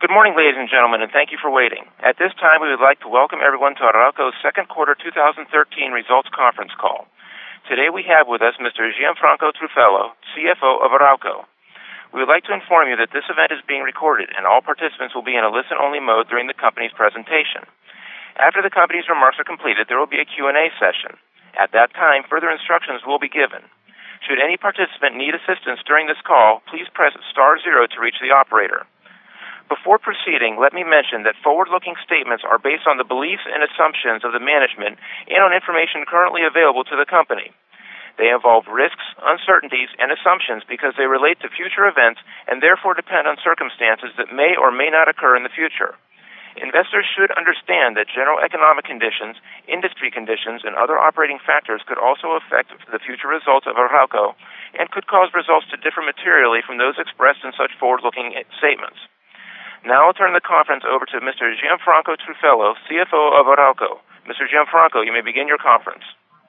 Good morning, ladies and gentlemen, and thank you for waiting. At this time, we would like to welcome everyone to Arauco's second quarter 2013 results conference call. Today we have with us Mr. Gianfranco Truffello, CFO of Arauco. We would like to inform you that this event is being recorded and all participants will be in a listen-only mode during the company's presentation. After the company's remarks are completed, there will be a Q&A session. At that time, further instructions will be given. Should any participant need assistance during this call, please press *0 to reach the operator. Before proceeding, let me mention that forward-looking statements are based on the beliefs and assumptions of the management and on information currently available to the company. They involve risks, uncertainties, and assumptions because they relate to future events and therefore depend on circumstances that may or may not occur in the future. Investors should understand that general economic conditions, industry conditions, and other operating factors could also affect the future results of Arauco and could cause results to differ materially from those expressed in such forward-looking statements. Now I'll turn the conference over to Mr. Gianfranco Truffello, CFO of Arauco. Mr. Gianfranco, you may begin your conference.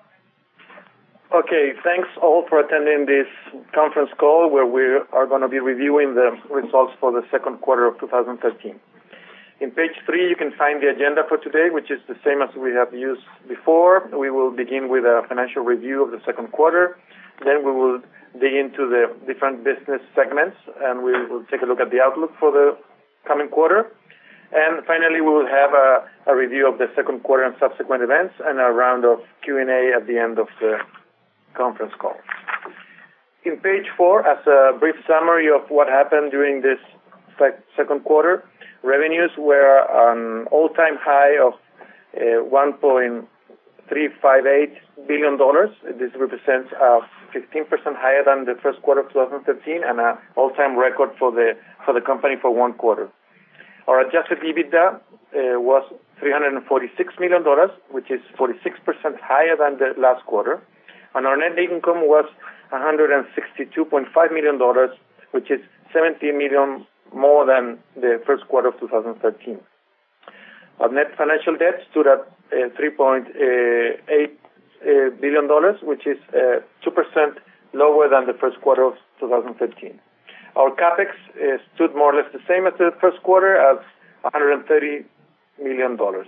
Okay, thanks all for attending this conference call where we are going to be reviewing the results for the second quarter of 2013. In page 3, you can find the agenda for today, which is the same as we have used before. We will begin with a financial review of the second quarter. Then we will dig into the different business segments, and we will take a look at the outlook for the coming quarter. And finally, we will have a review of the second quarter and subsequent events and a round of Q&A at the end of the conference call. In page 4, as a brief summary of what happened during this second quarter, revenues were an all-time high of $1.358 billion. This represents 15% higher than the first quarter of 2013 and an all-time record for the company for one quarter. Our adjusted EBITDA was $346 million, which is 46% higher than the last quarter. And our net income was $162.5 million, which is $70 million more than the first quarter of 2013. Our net financial debt stood at $3.8 billion, which is 2% lower than the first quarter of 2013. Our capex stood more or less the same as the first quarter at $130 million.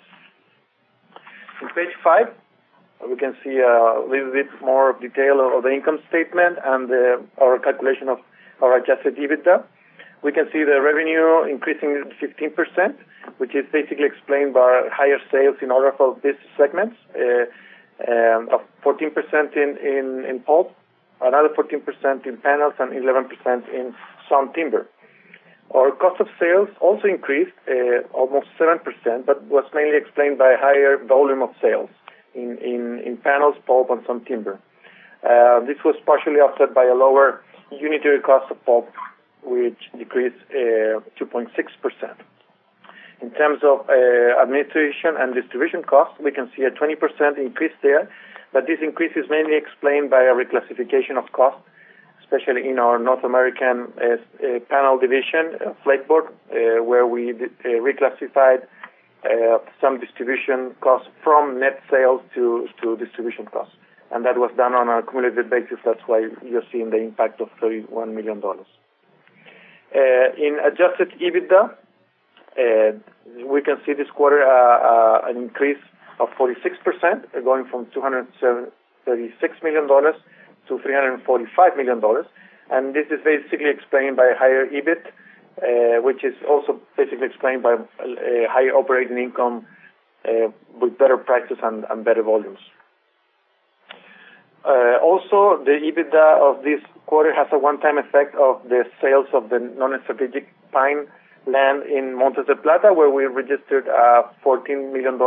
In page 5, we can see a little bit more detail of the income statement and our calculation of our adjusted EBITDA. We can see the revenue increasing 15%, which is basically explained by higher sales in all of our business segments, of 14% in pulp, another 14% in panels, and 11% in sawn timber. Our cost of sales also increased almost 7%, but was mainly explained by a higher volume of sales in panels, pulp, and sawn timber. This was partially offset by a lower unitary cost of pulp, which decreased 2.6%. In terms of administration and distribution costs, we can see a 20% increase there, but this increase is mainly explained by a reclassification of costs, especially in our North American panel division, Flakeboard, where we reclassified some distribution costs from net sales to distribution costs. And that was done on a cumulative basis. That's why you're seeing the impact of $31 million. In adjusted EBITDA, we can see this quarter an increase of 46%, going from $236 million to $345 million. And this is basically explained by higher EBIT, which is also basically explained by higher operating income with better prices and better volumes. Also, the EBITDA of this quarter has a one-time effect of the sales of the non-strategic pine land in Montes de Plata, where we registered a $14 million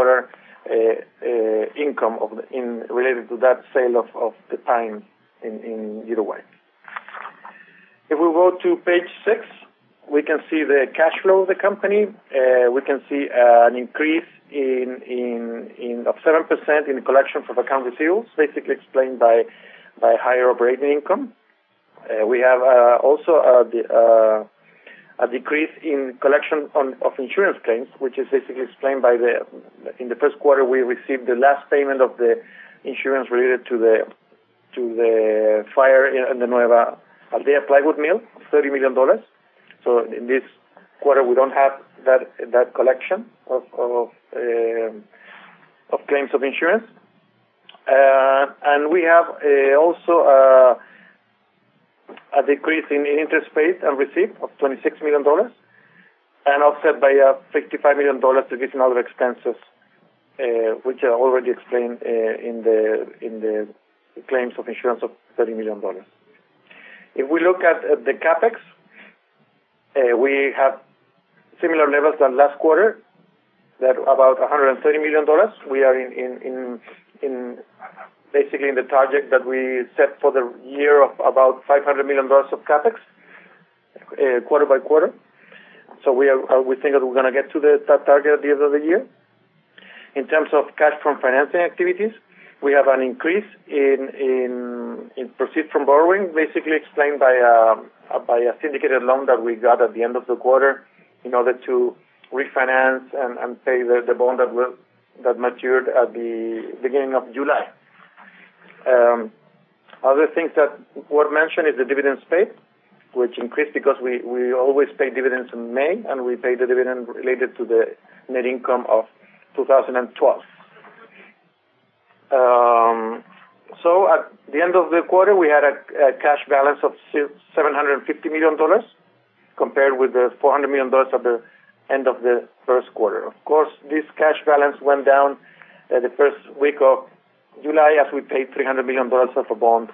income related to that sale of the pine in Uruguay. If we go to page 6, we can see the cash flow of the company. We can see an increase of 7% in the collection of account receivables, basically explained by higher operating income. We have also a decrease in collection of insurance claims, which is basically explained by in the first quarter we received the last payment of the insurance related to the fire in the Nueva Aldea plywood mill, $30 million. So in this quarter we don't have that collection of claims of insurance. And we have also a decrease in interest paid and received of $26 million, and offset by $55 million decrease in other expenses, which I already explained in the claims of insurance of $30 million. If we look at the CAPEX, we have similar levels than last quarter, that about $130 million. We are in basically in the target that we set for the year of about $500 million of CAPEX, quarter by quarter. So we think that we're going to get to that target at the end of the year. In terms of cash from financing activities, we have an increase in proceeds from borrowing, basically explained by a syndicated loan that we got at the end of the quarter in order to refinance and pay the bond that matured at the beginning of July. Other things that were mentioned is the dividends paid, which increased because we always pay dividends in May, and we pay the dividend related to the net income of 2012. So at the end of the quarter, we had a cash balance of $750 million, compared with the $400 million at the end of the first quarter. Of course, this cash balance went down the first week of July, as we paid $300 million of a bond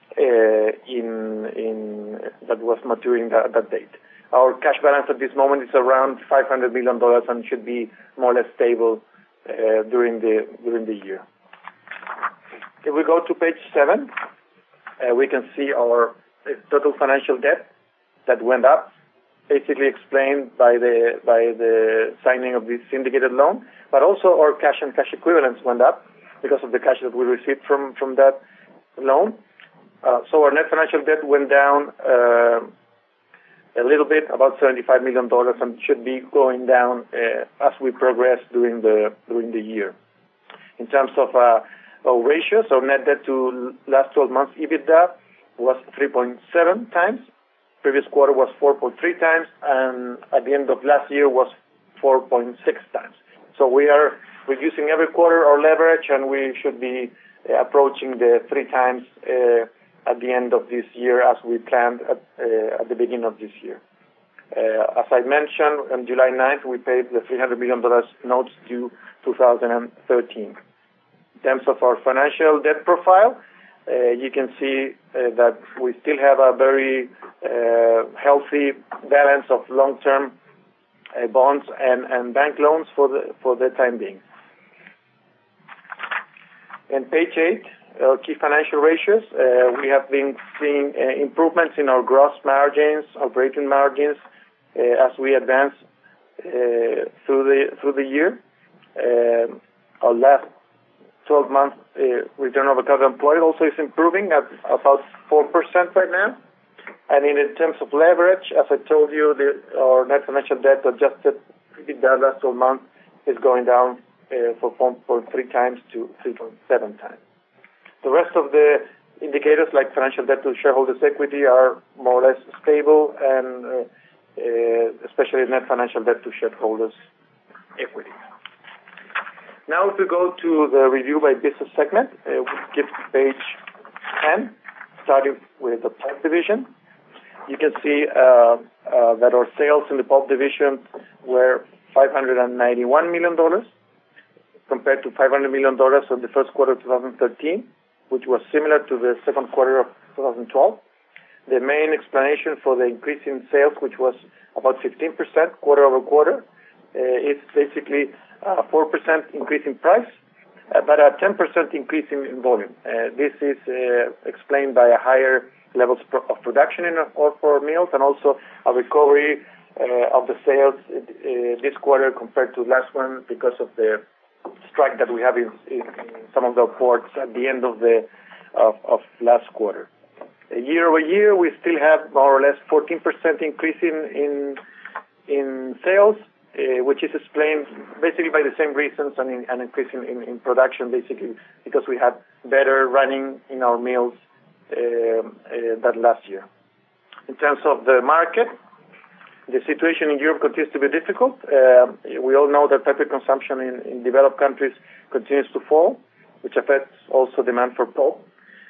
that was maturing that date. Our cash balance at this moment is around $500 million and should be more or less stable during the year. If we go to page 7, we can see our total financial debt that went up, basically explained by the signing of this syndicated loan, but also our cash and cash equivalents went up because of the cash that we received from that loan. So our net financial debt went down a little bit, about $75 million, and should be going down as we progress during the year. In terms of our ratios, so net debt to last 12 months EBITDA was 3.7 times. Previous quarter was 4.3 times, and at the end of last year was 4.6 times. So we are reducing every quarter our leverage, and we should be approaching the 3 times at the end of this year, as we planned at the beginning of this year. As I mentioned, on July 9th, we paid the $300 million notes due 2013. In terms of our financial debt profile, you can see that we still have a very healthy balance of long-term bonds and bank loans for the time being. In page 8, key financial ratios, we have been seeing improvements in our gross margins, operating margins, as we advance through the year. Our last 12 months return on capital employed also is improving at about 4% right now. And in terms of leverage, as I told you, our net financial debt adjusted EBITDA last 12 months is going down from 4.3 times to 3.7 times. The rest of the indicators, like financial debt to shareholders' equity, are more or less stable, and especially net financial debt to shareholders' equity. Now, if we go to the review by business segment, we skip page 10, starting with the pulp division. You can see that our sales in the pulp division were $591 million, compared to $500 million in the first quarter of 2013, which was similar to the second quarter of 2012. The main explanation for the increase in sales, which was about 15% quarter over quarter, is basically a 4% increase in price, but a 10% increase in volume. This is explained by a higher levels of production in our mills, and also a recovery of the sales this quarter compared to last one, because of the strike that we have in some of the ports at the end of last quarter. Year over year, we still have more or less 14% increase in sales, which is explained basically by the same reasons, and an increase in production, basically because we had better running in our mills than last year. In terms of the market The situation in Europe continues to be difficult. We all know that paper consumption in developed countries continues to fall, which affects also demand for pulp.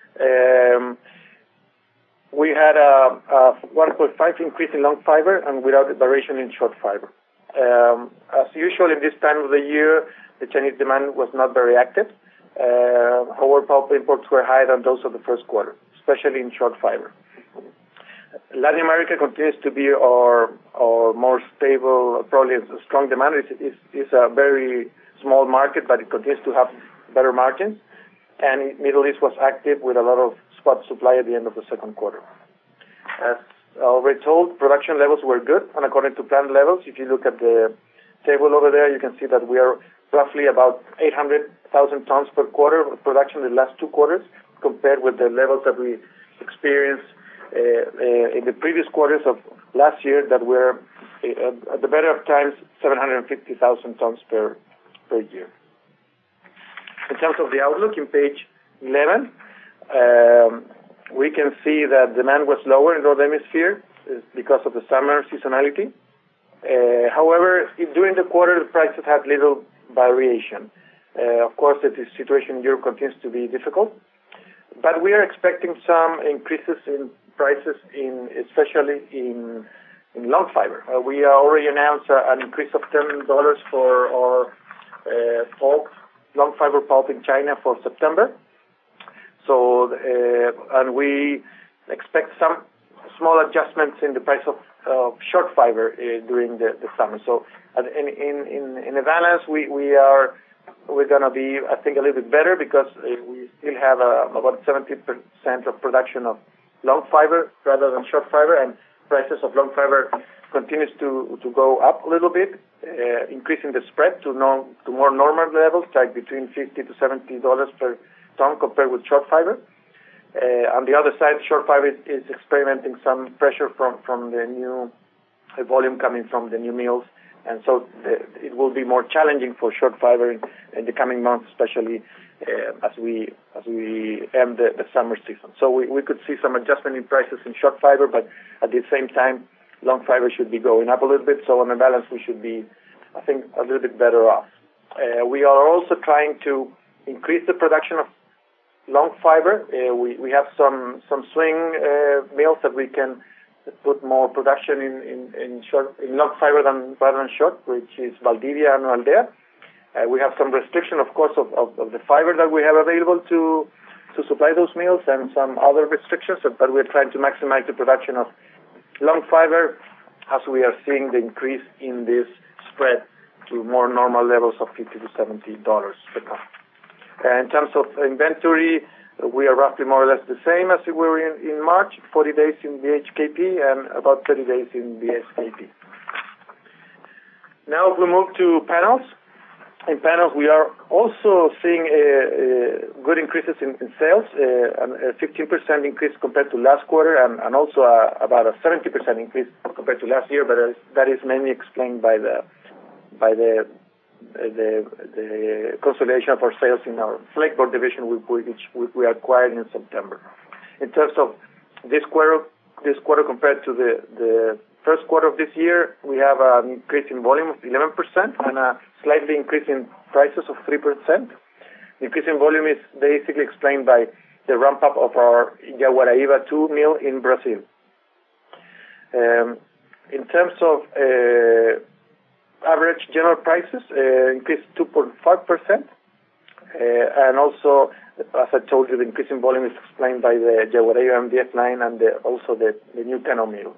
We had a 1.5 increase in long fiber and without a variation in short fiber. As usual in this time of the year, the Chinese demand was not very active. However, pulp imports were higher than those of the first quarter, especially in short fiber. Latin America continues to be our more stable, probably a strong demand. It's a very small market, but it continues to have better margins. And Middle East was active with a lot of spot supply at the end of the second quarter. As already told, production levels were good and according to planned levels. If you look at the table over there, you can see that we are roughly about 800,000 tons per quarter of production in the last 2 quarters, compared with the levels that we experienced in the previous quarters of last year that were, at the better of times, 750,000 tons per year. In terms of the outlook, in page 11, we can see that demand was lower in the Northern Hemisphere because of the summer seasonality. However, during the quarter, the prices had little variation. Of course, the situation in Europe continues to be difficult, but we are expecting some increases in prices, especially in long fiber. We already announced an increase of $10 for our long fiber pulp in China for September. So, and we expect some small adjustments in the price of short fiber during the summer. So, in a balance, we're going to be, I think, a little bit better because we still have about 70% of production of long fiber rather than short fiber, and prices of long fiber continues to go up a little bit, increasing the spread to more normal levels, like between $50 to $70 per ton compared with short fiber. On the other side, short fiber is experimenting some pressure from the new volume coming from the new mills, and so it will be more challenging for short fiber in the coming months, especially as we end the summer season. So we could see some adjustment in prices in short fiber, but at the same time, long fiber should be going up a little bit. So on the balance, we should be, I think, a little bit better off. We are also trying to increase the production of long fiber. We have some swing mills that we can put more production in long fiber rather than short, which is Valdivia and Aldea. We have some restriction, of course, of the fiber that we have available to supply those mills, and some other restrictions, but we're trying to maximize the production of long fiber as we are seeing the increase in this spread to more normal levels of $50 to $70 per ton. In terms of inventory, we are roughly more or less the same as we were in March, 40 days in BHKP and about 30 days in BSKP. Now if we move to panels. In panels, we are also seeing good increases in sales, a 15% increase compared to last quarter, and also about a 70% increase compared to last year, but that is mainly explained by the consolidation of our sales in our flakeboard division, which we acquired in September. In terms of this quarter compared to the first quarter of this year, we have an increase in volume of 11% and a slightly increase in prices of 3%. The increase in volume is basically explained by the ramp-up of our Jaguaraíba 2 mill in Brazil. In terms of average general prices, increased 2.5%. And also, as I told you, the increase in volume is explained by the Jaguaraíba MDF line and also the new Teno mill.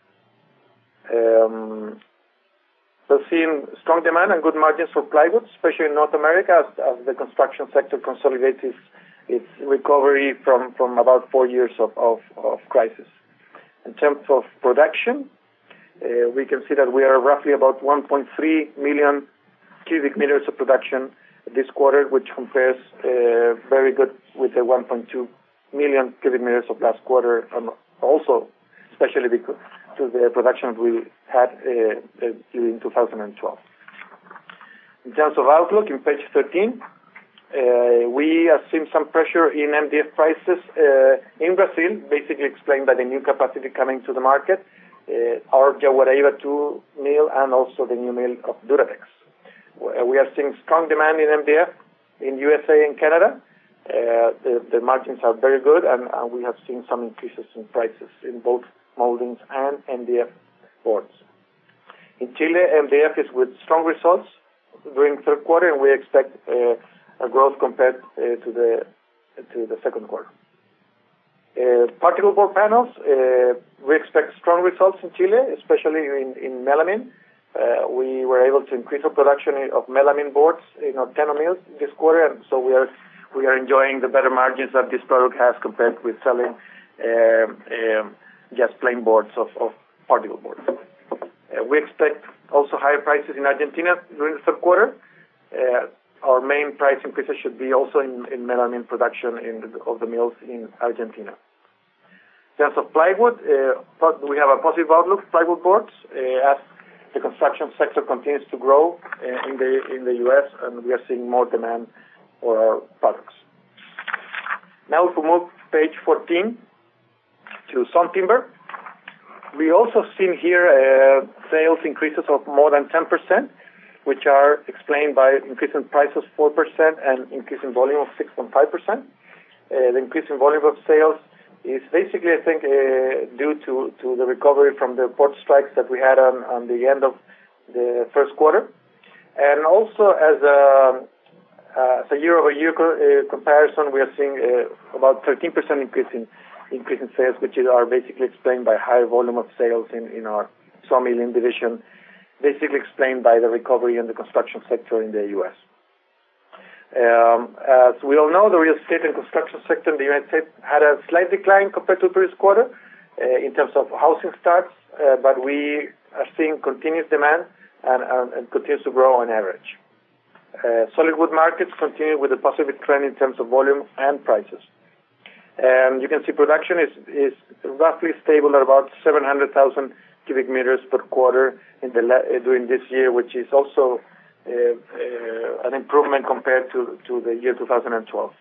We're seeing strong demand and good margins for plywood, especially in North America, as the construction sector consolidates its recovery from about 4 years of crisis. In terms of production, we can see that we are roughly about 1.3 million cubic meters of production this quarter, which compares very good with the 1.2 million cubic meters of last quarter, and also especially because to the production we had during 2012. In terms of outlook, in page 13, we have seen some pressure in MDF prices in Brazil, basically explained by the new capacity coming to the market. our Jaguaraiba 2 mill and also the new mill of Duratex. We are seeing strong demand in MDF in USA and Canada. The margins are very good, and we have seen some increases in prices in both moldings and MDF boards. In Chile, MDF is with strong results during third quarter, and we expect a growth compared to the second quarter. Particle board panels, we expect strong results in Chile, especially in melamine. We were able to increase our production of melamine boards in our Teno mills this quarter, and so we are enjoying the better margins that this product has compared with selling just plain boards of particle boards. We expect also higher prices in Argentina during the third quarter. Our main price increases should be also in melamine production of the mills in Argentina. In terms of plywood, we have a positive outlook for plywood boards as the construction sector continues to grow in the U.S., and we are seeing more demand for our products. Now if we move page 14 to sawn timber. We also seen here sales increases of more than 10%, which are explained by increase in prices 4% and increase in volume of 6.5%. The increase in volume of sales is basically, I think, due to the recovery from the port strikes that we had on the end of the first quarter. And also as a year-over-year comparison, we are seeing about 13% increase in sales, which are basically explained by higher volume of sales in our sawmilling division, basically explained by the recovery in the construction sector in the U.S. As we all know, the real estate and construction sector in the United States had a slight decline compared to the previous quarter in terms of housing starts, but we are seeing continuous demand and continues to grow on average. Solid wood markets continue with a positive trend in terms of volume and prices. And you can see production is roughly stable at about 700,000 cubic meters per quarter during this year, which is also an improvement compared to the year 2012.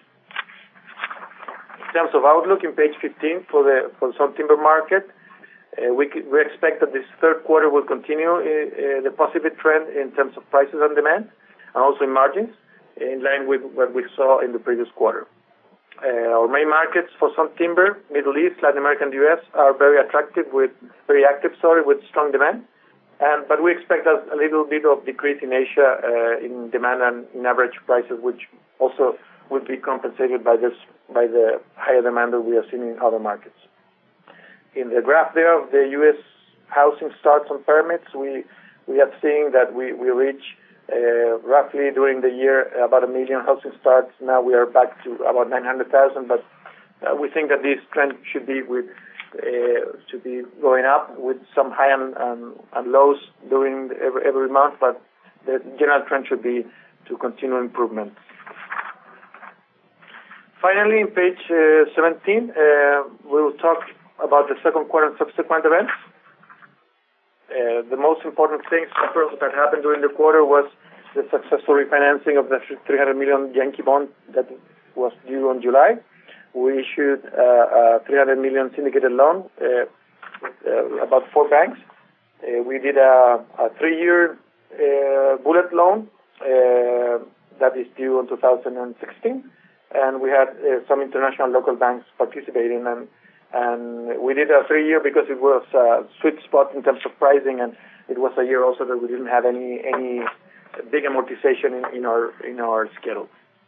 In terms of outlook, in page 15 for the sawn timber market, we expect that this third quarter will continue the positive trend in terms of prices and demand, and also in margins, in line with what we saw in the previous quarter. Our main markets for sawn timber, Middle East, Latin America, and the U.S. are very active with strong demand. But we expect a little bit of decrease in Asia in demand and in average prices, which also would be compensated by the higher demand that we are seeing in other markets. In the graph there of the U.S. housing starts on permits, we have seen that we reach roughly during the year about 1 million housing starts. Now we are back to about 900,000, but we think that this trend should be going up with some high and lows during every month, but the general trend should be to continue improvement. Finally, in page 17, we will talk about the second quarter and subsequent events. The most important things that happened during the quarter was the successful refinancing of the 300 million Yankee bond that was due in July. We issued a 300 million syndicated loan with about 4 banks. We did a 3-year bullet loan that is due in 2016, and we had some international local banks participating, and we did a 3-year because it was a sweet spot in terms of pricing, and it was a year also that we didn't have any big amortization in our schedule.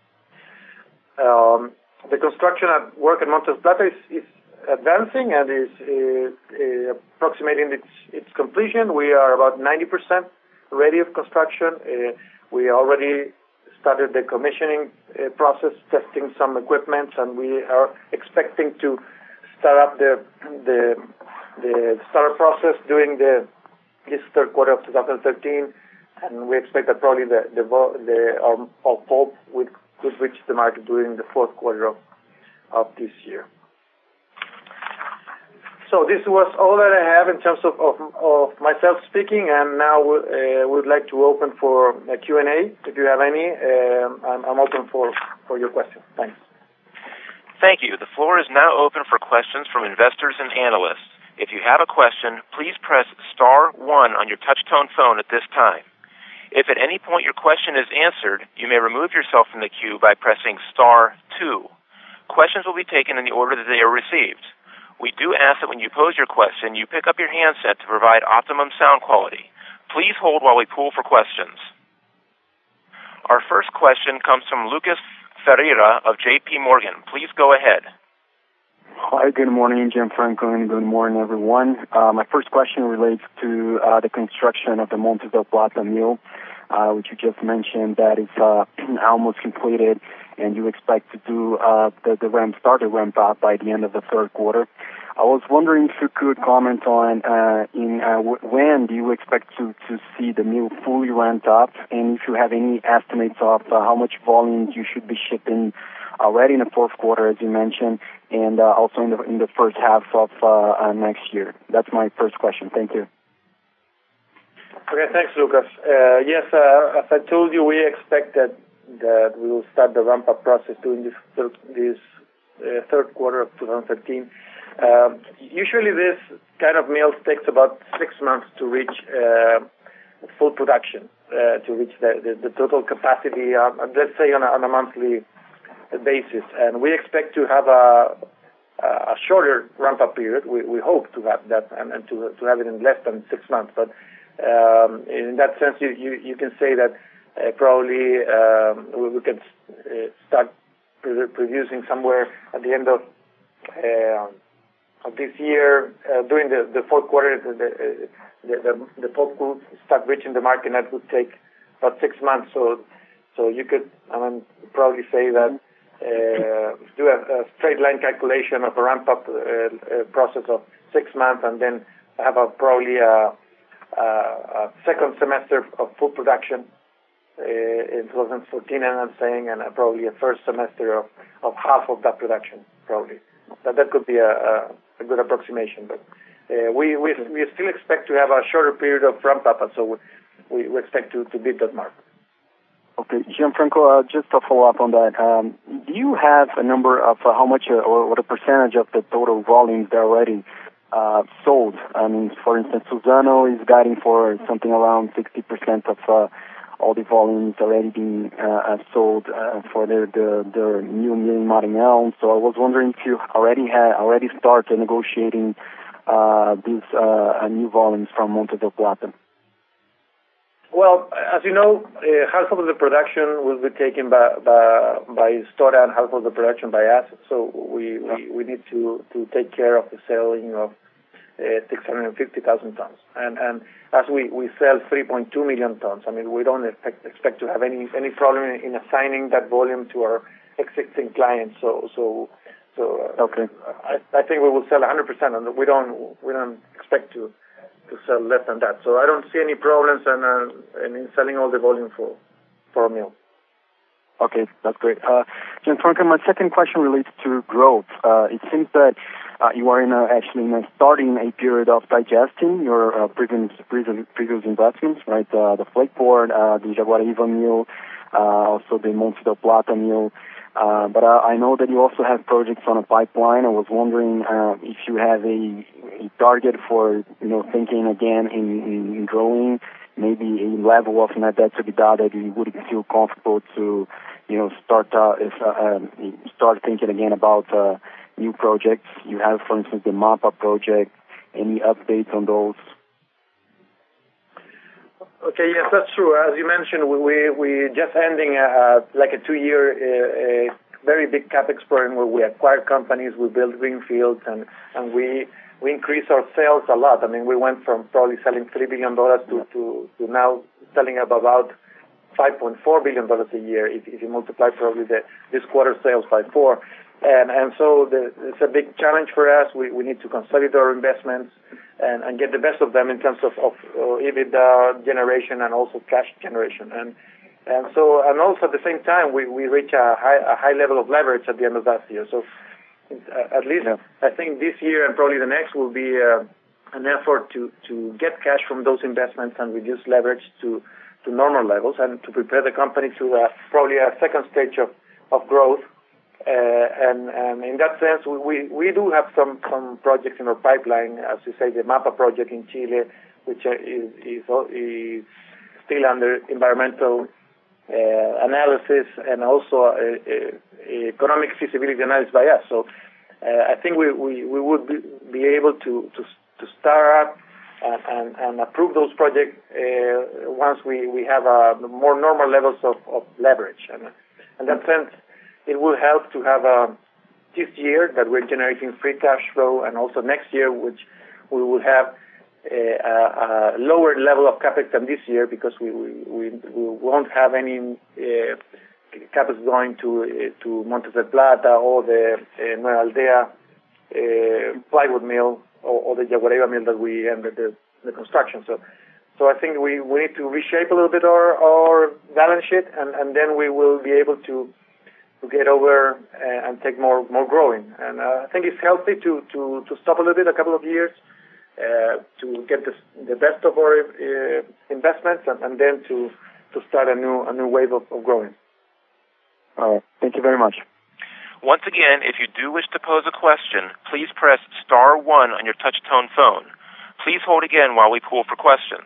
The construction work at Montes Plata is advancing and is approximating its completion. We are about 90% ready of construction. We already started the commissioning process, testing some equipment, and we are expecting to start up the startup process during this third quarter of 2013, and we expect that probably our pulp could reach the market during the fourth quarter of this year. So this was all that I have in terms of myself speaking, and now we'd like to open for a Q&A. If you have any, I'm open for your questions. Thanks. Thank you. The floor is now open for questions from investors and analysts. If you have a question, please press *1 on your touch-tone phone at this time. If at any point your question is answered, you may remove yourself from the queue by pressing *2. Questions will be taken in the order that they are received. We do ask that when you pose your question, you pick up your handset to provide optimum sound quality. Please hold while we poll for questions. Our first question comes from Lucas Ferreira of J.P. Morgan. Please go ahead. Hi, good morning, Gianfranco, and good morning, everyone. My first question relates to the construction of the Montes del Plata mill, which you just mentioned that is almost completed, and you expect to do start the ramp up by the end of the third quarter. I was wondering if you could comment on when do you expect to see the mill fully ramped up, and if you have any estimates of how much volumes you should be shipping already in the fourth quarter, as you mentioned, and also in the first half of next year. That's my first question. Thank you. Okay, thanks, Lucas. Yes, as I told you, we expect that we will start the ramp-up process during this third quarter of 2013. Usually this kind of mill takes about 6 months to reach full production, to reach the total capacity, let's say on a monthly basis. And we expect to have a shorter ramp-up period. We hope to have that and to have it in less than 6 months. But in that sense, you can say that probably we can start producing somewhere at the end of this year. During the fourth quarter, the pulp will start reaching the market, and that would take about 6 months. So you could probably say that do a straight line calculation of a ramp-up process of 6 months, and then have probably a second semester of full production in 2014, and I'm saying, and probably a first semester of half of that production, probably. That could be a good approximation, but we still expect to have a shorter period of ramp-up, and so we expect to beat that mark. Okay, Gianfranco, just to follow up on that, do you have a number of how much or what a percentage of the total volumes that are already sold? I mean, for instance, Suzano is guiding for something around 60% of all the volumes already being sold for their new mill in Maranhão. So I was wondering if you already started negotiating these new volumes from Montes del Plata. Well, as you know, half of the production will be taken by Stora and half of the production by us. So we need to take care of the selling of 650,000 tons. And as we sell 3.2 million tons, I mean, we don't expect to have any problem in assigning that volume to our existing clients. So okay. I think we will sell 100%, and we don't expect to sell less than that. So I don't see any problems in selling all the volume for a mill. Okay, that's great. Gianfranco, my second question relates to growth. It seems that you are actually starting a period of digesting your previous investments, right? The flake board, the Jaguaribe mill, also the Montes del Plata mill. But I know that you also have projects on a pipeline. I was wondering if you have a target for thinking again in growing, maybe a level of net debt to EBITDA that you would feel comfortable to start thinking again about new projects. You have, for instance, the MAPA project. Any updates on those? Okay, yes, that's true. As you mentioned, we just ending like a 2-year very big capex program where we acquire companies, we build greenfields, and we increase our sales a lot. I mean, we went from probably selling $3 billion to now selling about $5.4 billion a year if you multiply probably this quarter sales by 4. And so it's a big challenge for us. We need to consolidate our investments and get the best of them in terms of EBITDA generation and also cash generation. And also at the same time we reach a high level of leverage at the end of last year. So at least I think this year and probably the next will be an effort to get cash from those investments and reduce leverage to normal levels and to prepare the company to probably a second stage of growth. And in that sense, we do have some projects in our pipeline, as you say, the MAPA project in Chile, which is still under environmental analysis and also economic feasibility analysis by us. So I think we would be able to start up and approve those projects once we have more normal levels of leverage. And in that sense, it will help to have this year that we're generating free cash flow, and also next year, which we will have a lower level of capex than this year, because we won't have any capex going to Montes del Plata or the Nueva Aldea plywood mill or the Yaguareba mill that we ended the construction. So I think we need to reshape a little bit our balance sheet, and then we will be able to get over and take more growing. And I think it's healthy to stop a little bit, a couple of years, to get the best of our investments, and then to start a new wave of growing. All right. Thank you very much. Once again, if you do wish to pose a question, please press *1 on your touch-tone phone. Please hold again while we poll for questions.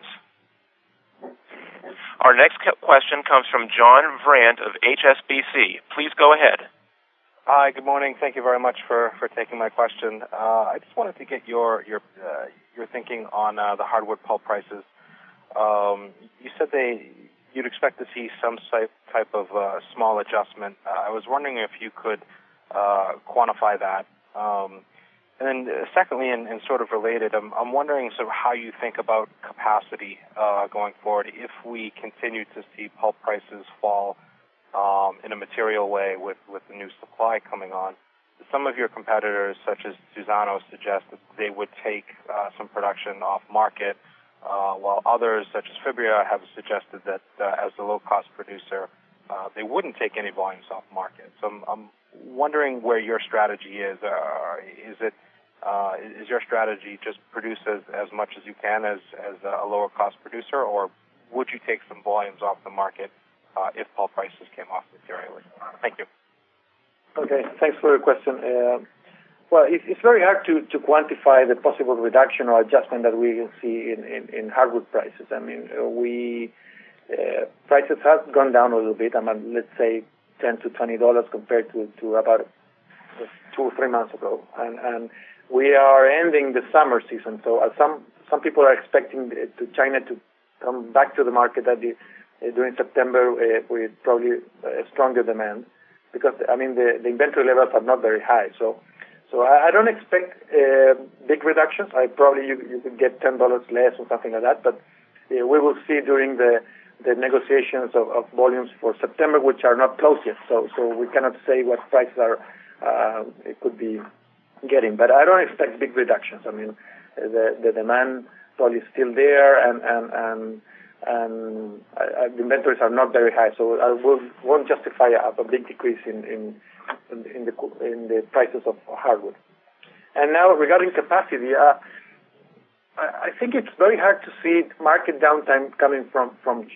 Our next question comes from John Brandt of HSBC. Please go ahead. Hi, good morning. Thank you very much for taking my question. I just wanted to get your thinking on the hardwood pulp prices. You said you'd expect to see some type of small adjustment. I was wondering if you could quantify that. And then secondly, and sort of related, I'm wondering sort of how you think about capacity going forward if we continue to see pulp prices fall in a material way with the new supply coming on. Some of your competitors, such as Suzano, suggest that they would take some production off market, while others, such as Fibria, have suggested that as a low-cost producer, they wouldn't take any volumes off market. So I'm wondering where your strategy is. Is your strategy just produce as much as you can as a lower-cost producer, or would you take some volumes off the market if pulp prices came off materially? Thank you. Okay, thanks for your question. Well, it's very hard to quantify the possible reduction or adjustment that we will see in hardwood prices. I mean, prices have gone down a little bit. I mean, let's say $10 to $20 compared to about 2 or 3 months ago, and we are ending the summer season. So some people are expecting China to come back to the market during September with probably a stronger demand, because I mean the inventory levels are not very high. So I don't expect big reductions. You could get $10 less or something like that, but we will see during the negotiations of volumes for September, which are not closed yet. So we cannot say what prices are it could be getting. But I don't expect big reductions. I mean, the demand probably is still there, and the inventories are not very high. So I won't justify a big decrease in the prices of hardwood. And now regarding capacity, I think it's very hard to see market downtime coming from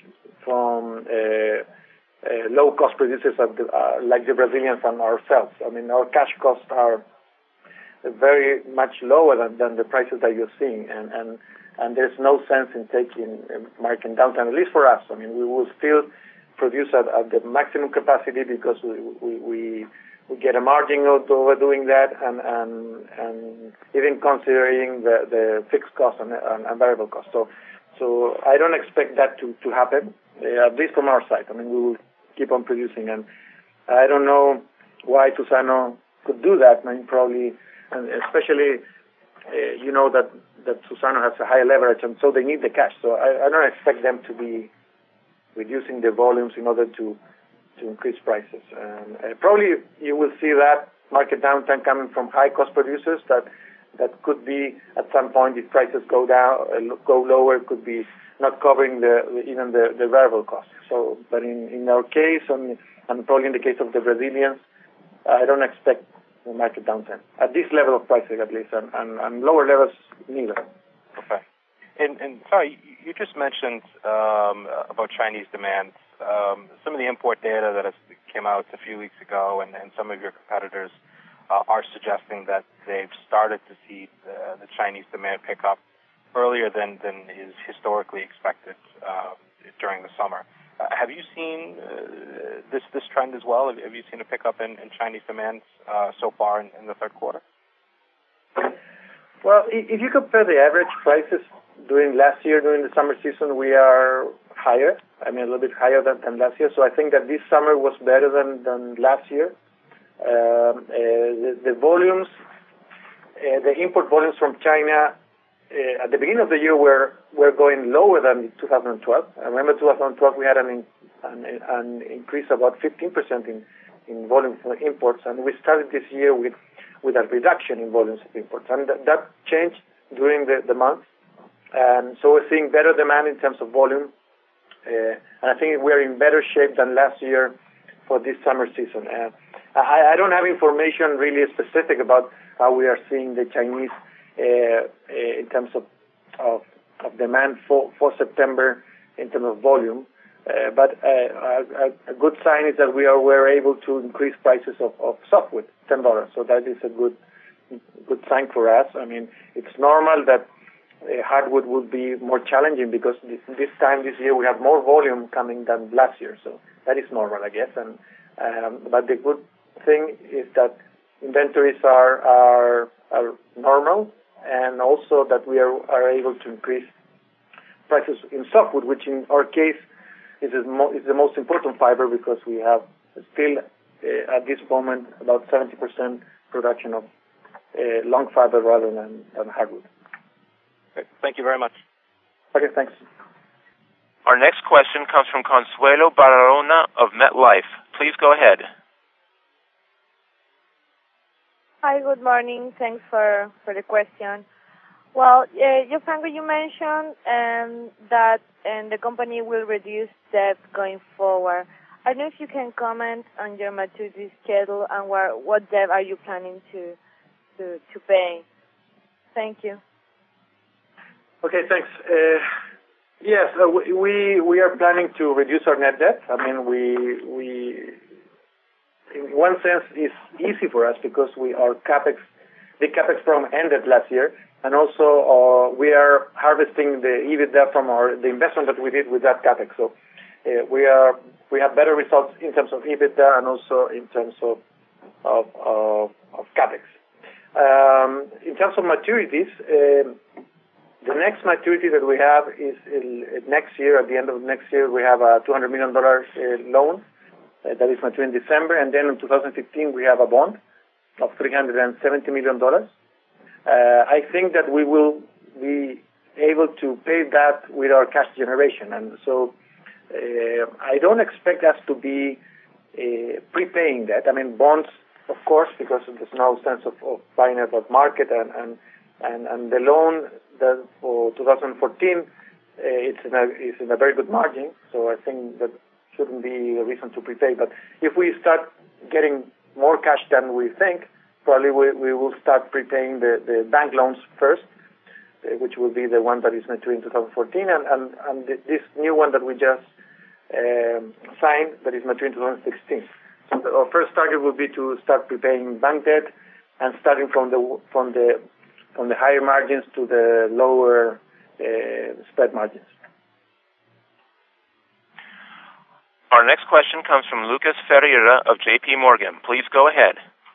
low-cost producers like the Brazilians and ourselves. I mean, our cash costs are very much lower than the prices that you're seeing, and there's no sense in taking market downtime, at least for us. I mean, we will still produce at the maximum capacity because we get a margin over doing that, and even considering the fixed cost and variable cost. So I don't expect that to happen, at least from our side. I mean, we will keep on producing, and I don't know why Suzano could do that. I mean, probably, and especially, that Suzano has a higher leverage, and so they need the cash. So I don't expect them to be reducing the volumes in order to increase prices. Probably you will see that market downtime coming from high-cost producers that could be at some point, if prices go lower, could be not covering even the variable costs. So, but in our case, and probably in the case of the Brazilians, I don't expect the market downtime at this level of prices, at least, and lower levels neither. Okay. And sorry, you just mentioned about Chinese demand. Some of the import data that has came out a few weeks ago, and some of your competitors are suggesting that they've started to see the Chinese demand pick up earlier than is historically expected during the summer. Have you seen this trend as well? Have you seen a pickup in Chinese demand so far in the third quarter? Well, if you compare the average prices during last year, during the summer season, we are higher. I mean, a little bit higher than last year. So I think that this summer was better than last year. The volumes, the import volumes from China at the beginning of the year were going lower than 2012. I remember 2012 we had an increase of about 15% in volume for imports, and we started this year with a reduction in volumes of imports, and that changed during the month. And so we're seeing better demand in terms of volume, and I think we're in better shape than last year for this summer season. I don't have information really specific about how we are seeing the Chinese in terms of demand for September in terms of volume, but a good sign is that we're able to increase prices of softwood $10. So that is a good sign for us. I mean, it's normal that hardwood would be more challenging because this year we have more volume coming than last year. So that is normal, I guess. And but the good thing is that inventories are normal, and also that we are able to increase prices in softwood, which in our case is the most important fiber because we have still at this moment about 70% production of long fiber rather than hardwood. Okay. Thank you very much. Okay, thanks. Our next question comes from Consuelo Barahona of MetLife. Please go ahead. Hi, good morning. Thanks for the question. Well, Gianfranco, you mentioned that the company will reduce debt going forward. I don't know if you can comment on your maturity schedule and what debt are you planning to pay. Thank you. Okay, thanks. Yes, we are planning to reduce our net debt. I mean, we in one sense it's easy for us because our the capex program ended last year, and also we are harvesting the EBITDA from the investment that we did with that capex. So we have better results in terms of EBITDA and also in terms of capex. In terms of maturities, the next maturity that we have is next year. At the end of next year, we have a $200 million loan that is maturing in December, and then in 2015 we have a bond of $370 million. I think that we will be able to pay that with our cash generation, and so I don't expect us to be prepaying that. I mean, bonds, of course, because there's no sense of buying at that market, and the loan that for 2014 it's in a very good margin, so I think that shouldn't be a reason to prepay. But if we start getting more cash than we think, probably we will start prepaying the bank loans first, which will be the one that is maturing in 2014, and this new one that we just signed that is maturing in 2016. So our first target will be to start prepaying bank debt and starting from the higher margins to the lower spread margins. Our next question comes from Lucas Ferreira of J.P. Morgan. Please go ahead.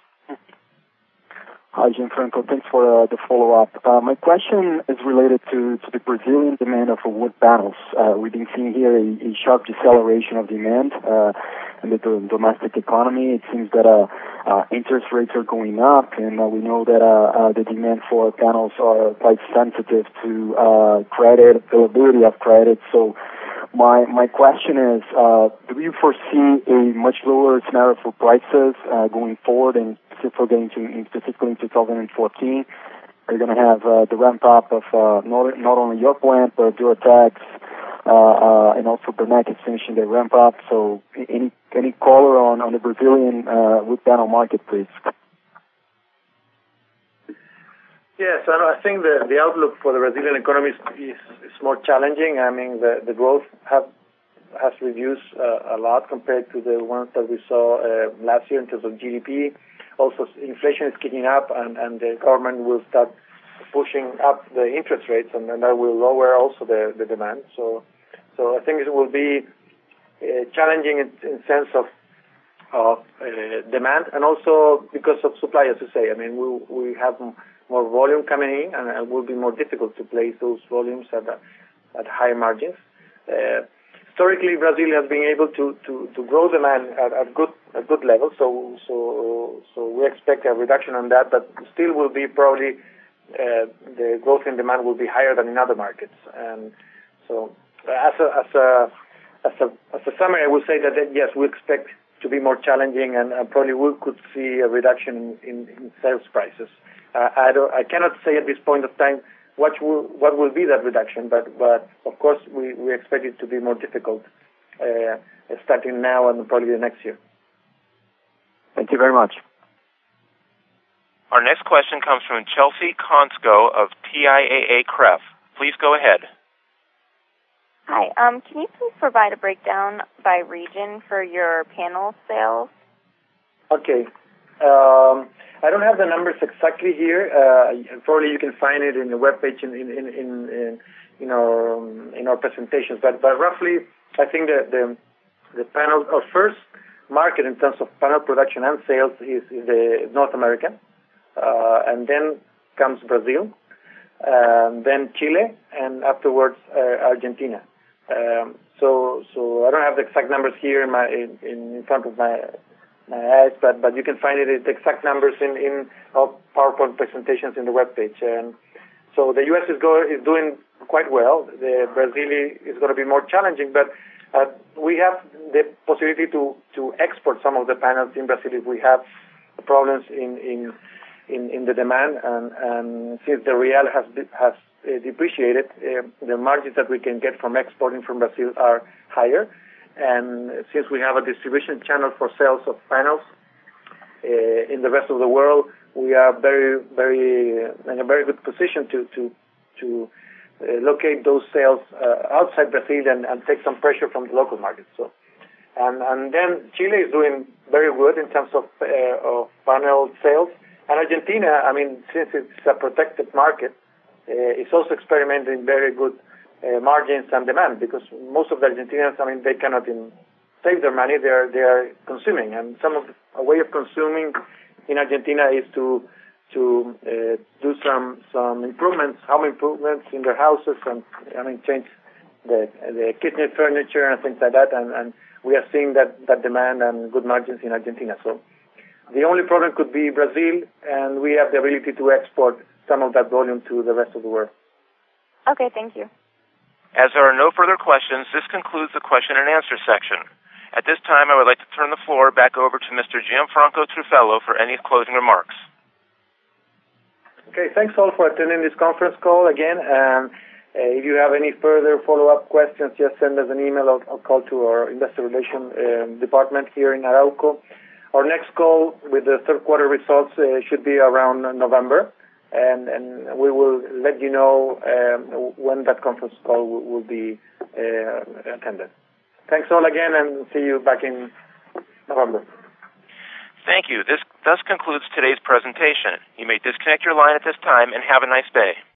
Hi, Gianfranco. Thanks for the follow-up. My question is related to the Brazilian demand of wood panels. We've been seeing here a sharp deceleration of demand in the domestic economy. It seems that interest rates are going up, and we know that the demand for panels are quite sensitive to credit, availability of credit. So my question is, do you foresee a much lower scenario for prices going forward, and specifically in 2014? Are you going to have the ramp up of not only your plant but Duratex and also Berneck is finishing their ramp up? So any color on the Brazilian wood panel market, please? Yes, I think the outlook for the Brazilian economy is more challenging. I mean, the growth have has reduced a lot compared to the ones that we saw last year in terms of GDP. Also, inflation is kicking up, and the government will start pushing up the interest rates, and that will lower also the demand. So I think it will be challenging in sense of demand, and also because of supply, as you say. I mean, we have more volume coming in, and it will be more difficult to place those volumes at high margins. Historically, Brazil has been able to grow demand at good levels, so we expect a reduction on that, but still will be probably the growth in demand will be higher than in other markets. And so, as a summary, I would say that yes, we expect to be more challenging, and probably we could see a reduction in sales prices. I cannot say at this point of time what will be that reduction, but of course we expect it to be more difficult starting now and probably the next year. Thank you very much. Our next question comes from Chelsea Konsko of TIAA-CREF. Please go ahead. Hi. Can you please provide a breakdown by region for your panel sales? Okay. I don't have the numbers exactly here. Probably you can find it in the webpage in our presentations. But roughly, I think the panel, our first market in terms of panel production and sales is the North America, and then comes Brazil, then Chile, and afterwards Argentina. So I don't have the exact numbers here in front of my eyes, but you can find it the exact numbers in our PowerPoint presentations in the webpage. And so the U.S. is doing quite well. The Brazil is going to be more challenging, but we have the possibility to export some of the panels in Brazil if we have problems in the demand, and since the real has depreciated, the margins that we can get from exporting from Brazil are higher. And since we have a distribution channel for sales of panels in the rest of the world, we are in a very good position to locate those sales outside Brazil and take some pressure from the local market. So, and then Chile is doing very good in terms of panel sales, and Argentina, I mean, since it's a protected market, it's also experimenting very good margins and demand, because most of the Argentinians, I mean, they cannot save their money; they are consuming, and a way of consuming in Argentina is to do some improvements, home improvements in their houses, and I mean change the kitchen furniture and things like that, and we are seeing that demand and good margins in Argentina. So the only problem could be Brazil, and we have the ability to export some of that volume to the rest of the world. Okay, thank you. As there are no further questions, this concludes the question and answer section. At this time, I would like to turn the floor back over to Mr. Gianfranco Truffello for any closing remarks. Okay, thanks all for attending this conference call again. And if you have any further follow-up questions, just send us an email or call to our investor relations department here in Arauco. Our next call with the third quarter results should be around November. And we will let you know when that conference call will be attended. Thanks all again, and see you back in November. Thank you. This thus concludes today's presentation. You may disconnect your line at this time, and have a nice day.